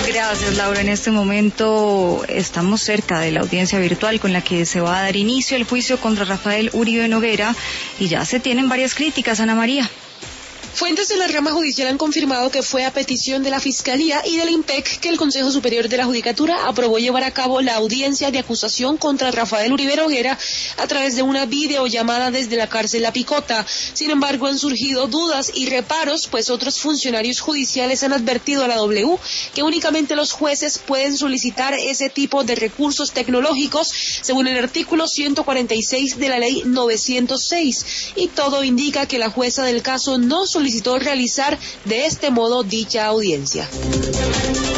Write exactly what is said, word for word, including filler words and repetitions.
Gracias, Laura. En este momento estamos cerca de la audiencia virtual con la que se va a dar inicio el juicio contra Rafael Uribe Noguera y ya se tienen varias críticas, Ana María. Fuentes de la rama judicial han confirmado que fue a petición de la Fiscalía y del IMPEC que el Consejo Superior de la Judicatura aprobó llevar a cabo la audiencia de acusación contra Rafael Uribe Noguera a través de una videollamada desde la cárcel La Picota. Sin embargo, han surgido dudas y reparos, pues otros funcionarios judiciales han advertido a la W que únicamente los jueces pueden solicitar ese tipo de recursos tecnológicos, según el artículo ciento cuarenta y seis de la ley novecientos seis, y todo indica que la jueza del caso no solicitó realizar de este modo dicha audiencia.